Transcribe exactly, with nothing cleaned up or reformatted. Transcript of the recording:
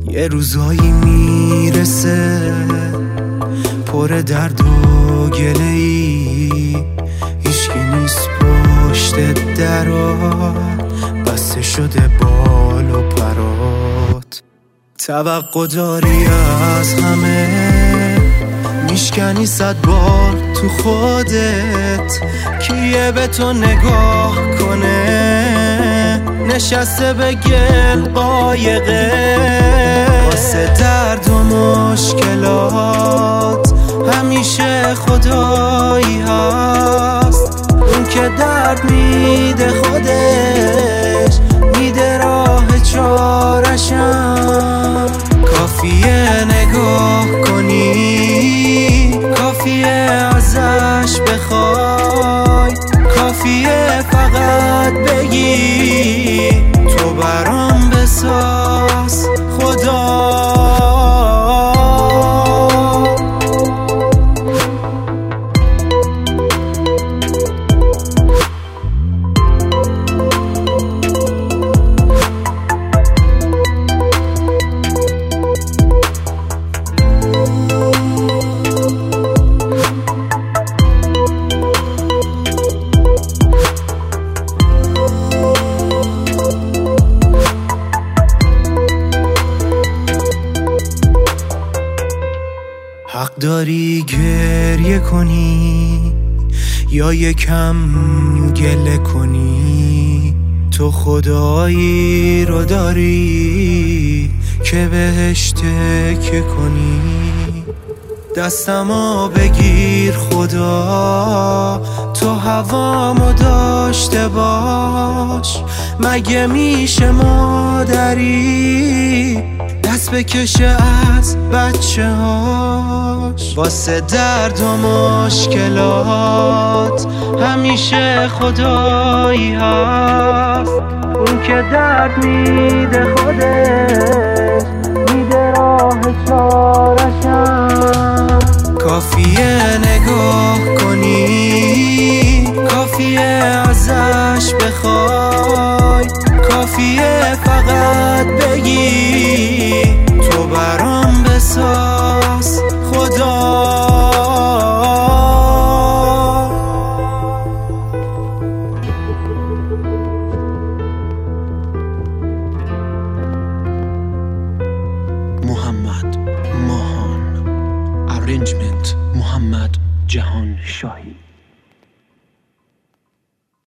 یه روزایی میرسه پر درد و گله‌ای، هیچکی نیست پشت درا، بسته شده بال و پرات. توقع داری از همه، میشکنی صد بار تو خودت، کیه به تو نگاه کنه نشسته به گل قایقه. واسه درد و مشکلات همیشه خدایی هست، اون که درد میده خودش میده راه چارشم. کافیه نگاه کنی، کافیه ازش بخوای، کافیه فقط بگی تو برام بساز خدا. حق داری گریه کنی یا یکم گله کنی، تو خدایی رو داری که بهش تکیه کنی. دستمو بگیر خدا، تو هوامو داشته باش، مگه میشه مادری دست بکشه از بچه هاش. واسه درد و مشکلات همیشه خدایی هست، اون که درد میده خودش میده راه چارشم. کافیه نگاه کنی، کافیه ازش بخوای، کافیه فقط بگی تو برام بساز خدا. محمد ماهان، ارنجمنت محمد جهان شاهی.